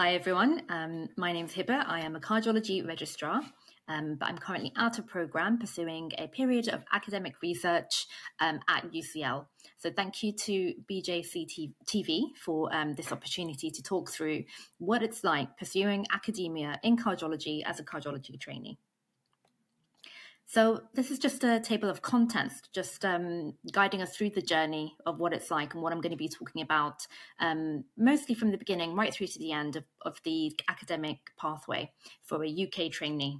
Hi, everyone. My name's Hiba. I am a cardiology registrar, but I'm currently out of programme pursuing a period of academic research at UCL. So thank you to BJC TV for this opportunity to talk through what it's like pursuing academia in cardiology as a cardiology trainee. So this is just a table of contents, just guiding us through the journey of what it's like and what I'm going to be talking about, mostly from the beginning right through to the end of the academic pathway for a UK trainee.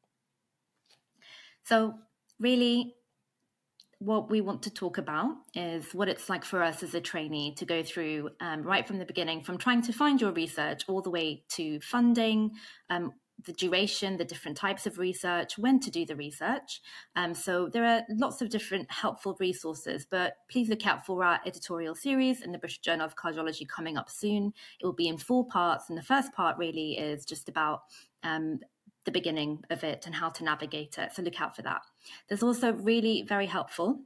So really, what we want to talk about is what it's like for us as a trainee to go through right from the beginning, from trying to find your research all the way to funding, the duration, the different types of research, when to do the research. So there are lots of different helpful resources, but please look out for our editorial series in the British Journal of Cardiology coming up soon. It will be in 4 parts, and the first part really is just about the beginning of it and how to navigate it. So look out for that. There's also really very helpful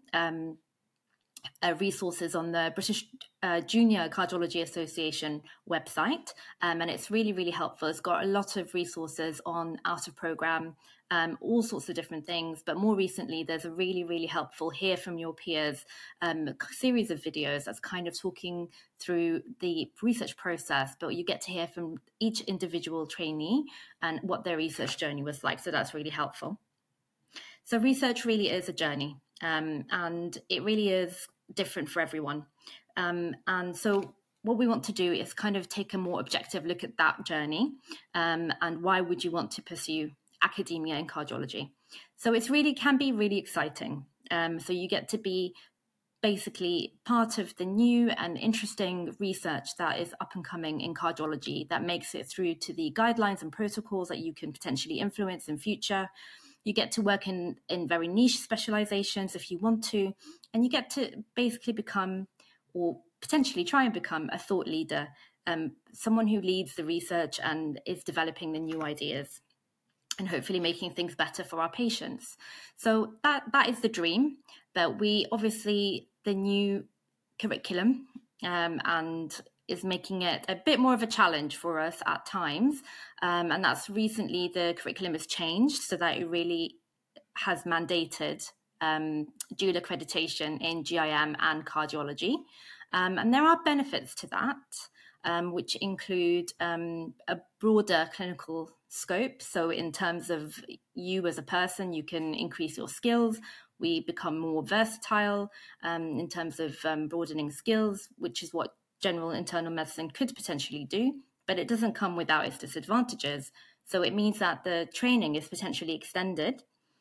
resources on the British Junior Cardiology Association website, and it's really, really helpful. It's got a lot of resources on out of programme, all sorts of different things, but more recently there's a really, really helpful Hear from Your Peers series of videos that's kind of talking through the research process, but you get to hear from each individual trainee and what their research journey was like, so that's really helpful. So research really is a journey, and it really is different for everyone. And so what we want to do is kind of take a more objective look at that journey, and why would you want to pursue academia in cardiology. So it's really can be really exciting. So you get to be basically part of the new and interesting research that is up and coming in cardiology that makes it through to the guidelines and protocols that you can potentially influence in future. You get to work in very niche specializations if you want to, and you get to basically become, or potentially try and become, a thought leader, someone who leads the research and is developing the new ideas and hopefully making things better for our patients. So that is the dream, but we obviously, the new curriculum and is making it a bit more of a challenge for us at times. And that's recently the curriculum has changed so that it really has mandated dual accreditation in GIM and cardiology. And there are benefits to that, which include a broader clinical scope. So in terms of you as a person, you can increase your skills. We become more versatile in terms of broadening skills, which is what general internal medicine could potentially do, but it doesn't come without its disadvantages. So it means that the training is potentially extended,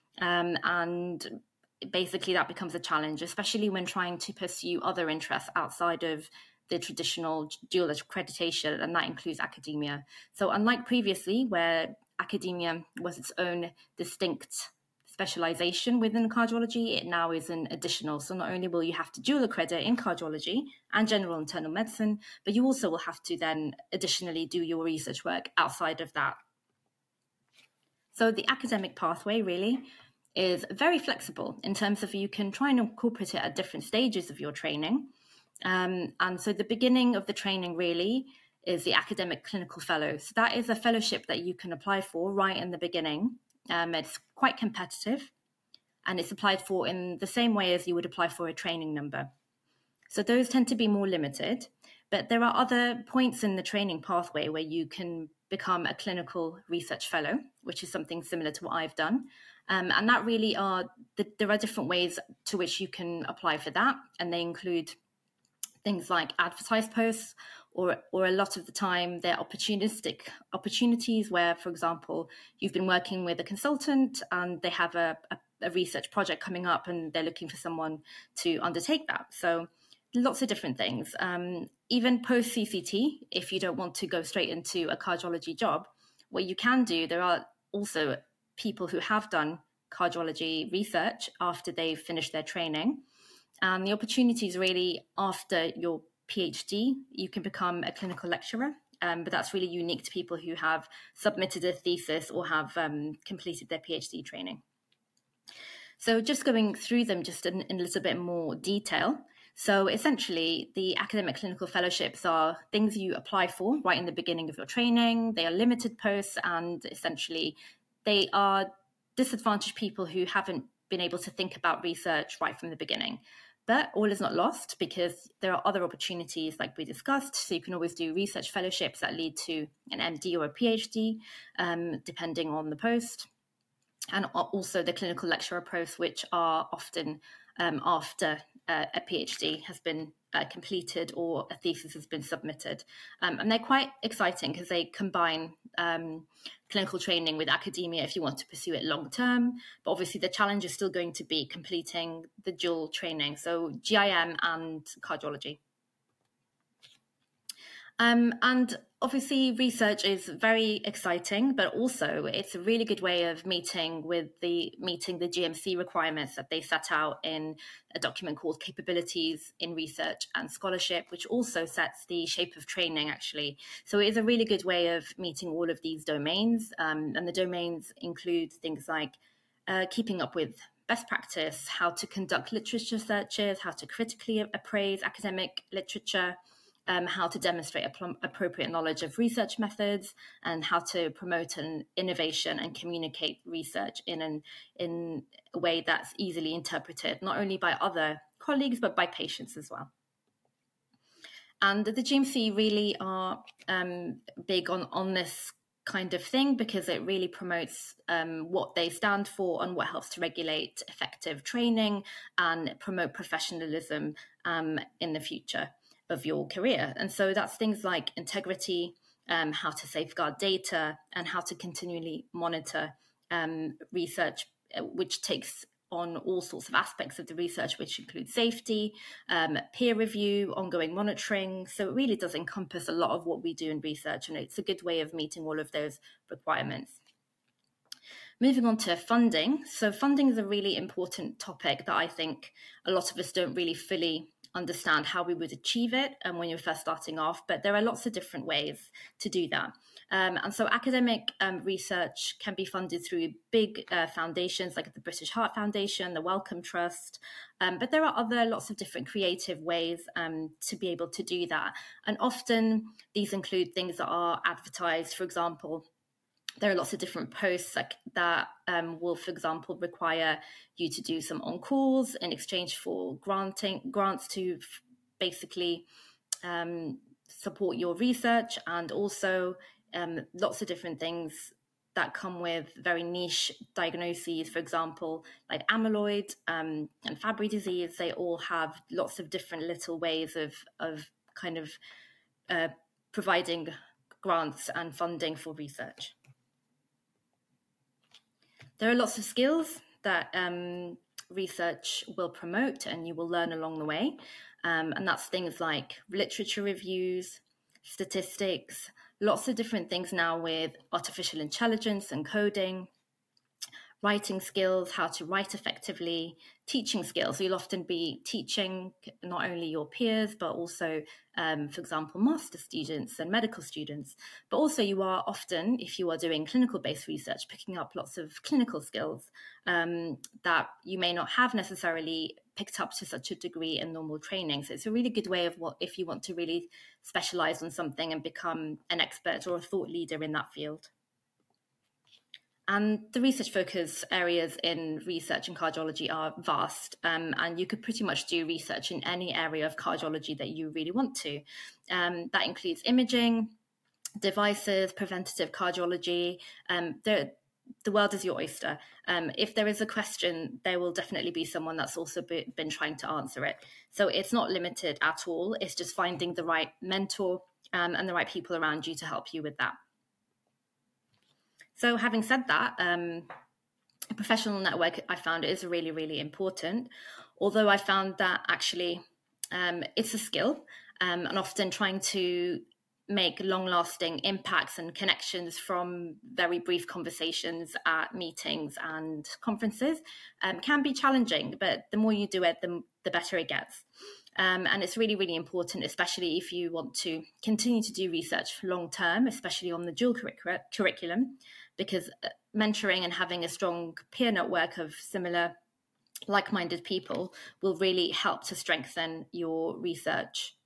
and basically that becomes a challenge, especially when trying to pursue other interests outside of the traditional dual accreditation, and that includes academia. So unlike previously, where academia was its own distinct specialization within cardiology, it now is an additional. So not only will you have to dual accredit in cardiology and general internal medicine, but you also will have to then additionally do your research work outside of that. So the academic pathway really is very flexible in terms of you can try and incorporate it at different stages of your training. And so the beginning of the training really is the academic clinical fellow. So that is a fellowship that you can apply for right in the beginning. It's quite competitive, and it's applied for in the same way as you would apply for a training number. So those tend to be more limited, but there are other points in the training pathway where you can become a clinical research fellow, which is something similar to what I've done. And that really there are different ways to which you can apply for that, and they include things like advertised posts, or a lot of the time they're opportunistic opportunities where, for example, you've been working with a consultant and they have a research project coming up and they're looking for someone to undertake that. So lots of different things. Even post CCT, if you don't want to go straight into a cardiology job, what you can do, there are also people who have done cardiology research after they've finished their training. And the opportunities really after your PhD, you can become a clinical lecturer, but that's really unique to people who have submitted a thesis or have completed their PhD training. So just going through them just in a little bit more detail. So essentially, the academic clinical fellowships are things you apply for right in the beginning of your training. They are limited posts, and essentially they are disadvantaged people who haven't been able to think about research right from the beginning. But all is not lost, because there are other opportunities like we discussed. So you can always do research fellowships that lead to an MD or a PhD, depending on the post. And also the clinical lecturer posts, which are often after a PhD has been completed or a thesis has been submitted. And they're quite exciting because they combine clinical training with academia if you want to pursue it long term. But obviously the challenge is still going to be completing the dual training, so GIM and cardiology. And obviously research is very exciting, but also it's a really good way of meeting the GMC requirements that they set out in a document called Capabilities in Research and Scholarship, which also sets the shape of training, actually. So it is a really good way of meeting all of these domains. And the domains include things like keeping up with best practice, how to conduct literature searches, how to critically appraise academic literature, how to demonstrate appropriate knowledge of research methods, and how to promote an innovation and communicate research in a way that's easily interpreted, not only by other colleagues, but by patients as well. And the GMC really are big on this kind of thing, because it really promotes what they stand for and what helps to regulate effective training and promote professionalism in the future of your career. And so that's things like integrity, how to safeguard data, and how to continually monitor research, which takes on all sorts of aspects of the research, which include safety, peer review, ongoing monitoring. So it really does encompass a lot of what we do in research, and it's a good way of meeting all of those requirements. Moving on to funding. So funding is a really important topic that I think a lot of us don't really fully understand how we would achieve it when you're first starting off, but there are lots of different ways to do that. And so academic research can be funded through big foundations like the British Heart Foundation, the Wellcome Trust, but there are lots of different creative ways to be able to do that. And often these include things that are advertised. For example, there are lots of different posts that will, for example, require you to do some on-calls in exchange for grants to basically support your research, and also lots of different things that come with very niche diagnoses, for example, like amyloid and Fabry disease. They all have lots of different little ways of kind of providing grants and funding for research. There are lots of skills that research will promote and you will learn along the way. And that's things like literature reviews, statistics, lots of different things now with artificial intelligence and coding, writing skills, how to write effectively, teaching skills. So you'll often be teaching not only your peers, but also, for example, master students and medical students. But also you are often, if you are doing clinical-based research, picking up lots of clinical skills that you may not have necessarily picked up to such a degree in normal training. So it's a really good way of if you want to really specialize on something and become an expert or a thought leader in that field. And the research focus areas in research and cardiology are vast, and you could pretty much do research in any area of cardiology that you really want to. That includes imaging, devices, preventative cardiology. The world is your oyster. If there is a question, there will definitely be someone that's also been trying to answer it. So it's not limited at all. It's just finding the right mentor and the right people around you to help you with that. So having said that, a professional network, I found, is really, really important. Although I found that actually it's a skill, and often trying to make long-lasting impacts and connections from very brief conversations at meetings and conferences can be challenging, but the more you do it, the better it gets. And it's really, really important, especially if you want to continue to do research long-term, especially on the dual curriculum, because mentoring and having a strong peer network of similar like-minded people will really help to strengthen your research.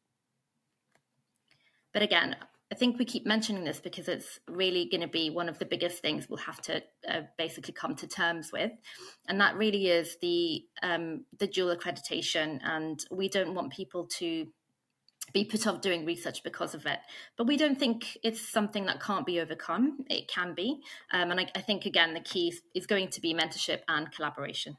But again, I think we keep mentioning this because it's really going to be one of the biggest things we'll have to basically come to terms with, and that really is the dual accreditation. And we don't want people to be put off doing research because of it, but we don't think it's something that can't be overcome. It can be, and I think again the key is going to be mentorship and collaboration.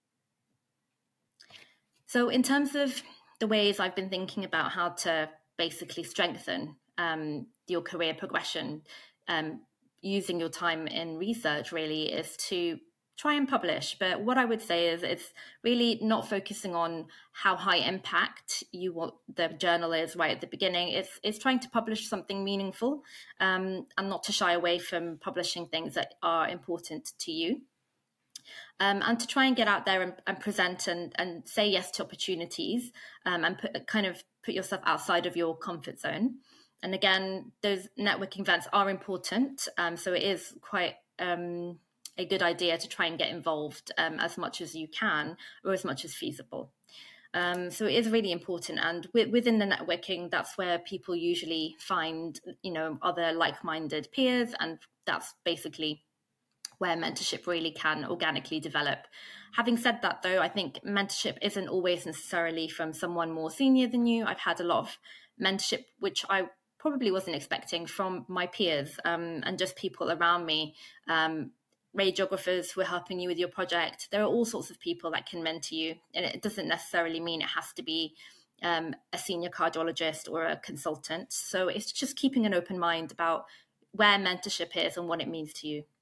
So in terms of the ways I've been thinking about how to basically strengthen your career progression, using your time in research really is to try and publish. But what I would say is it's really not focusing on how high impact you want the journal is right at the beginning. It's trying to publish something meaningful, and not to shy away from publishing things that are important to you. And to try and get out there and present and say yes to opportunities, and put yourself outside of your comfort zone. And again, those networking events are important. So it is quite a good idea to try and get involved as much as you can or as much as feasible. So it is really important. And within the networking, that's where people usually find, other like-minded peers. And that's basically where mentorship really can organically develop. Having said that, though, I think mentorship isn't always necessarily from someone more senior than you. I've had a lot of mentorship, which I probably wasn't expecting, from my peers and just people around me. Radiographers who are helping you with your project. There are all sorts of people that can mentor you, and it doesn't necessarily mean it has to be a senior cardiologist or a consultant. So it's just keeping an open mind about where mentorship is and what it means to you.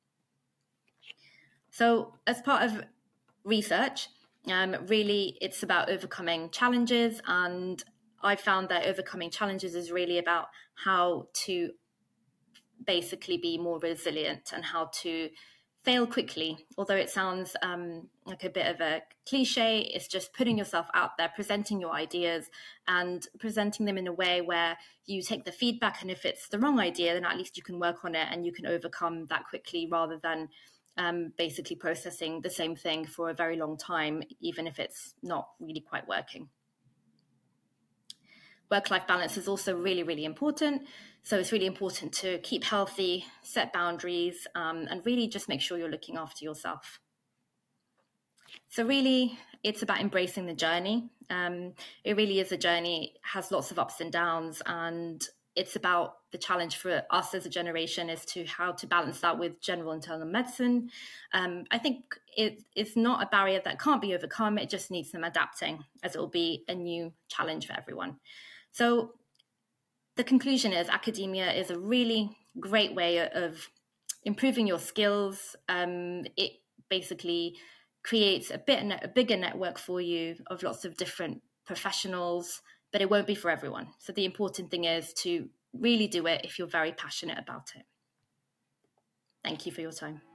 So as part of research, really it's about overcoming challenges, and I found that overcoming challenges is really about how to basically be more resilient and how to fail quickly. Although it sounds like a bit of a cliche, it's just putting yourself out there, presenting your ideas and presenting them in a way where you take the feedback, and if it's the wrong idea, then at least you can work on it and you can overcome that quickly, rather than basically processing the same thing for a very long time, even if it's not really quite working. Work-life balance is also really, really important. So it's really important to keep healthy, set boundaries, and really just make sure you're looking after yourself. So really, it's about embracing the journey. It really is a journey. It has lots of ups and downs, and it's about the challenge for us as a generation is to how to balance that with general internal medicine. I think it's not a barrier that can't be overcome. It just needs some adapting, as it will be a new challenge for everyone. So the conclusion is academia is a really great way of improving your skills. It basically creates a bigger network for you of lots of different professionals, but it won't be for everyone. So the important thing is to really do it if you're very passionate about it. Thank you for your time.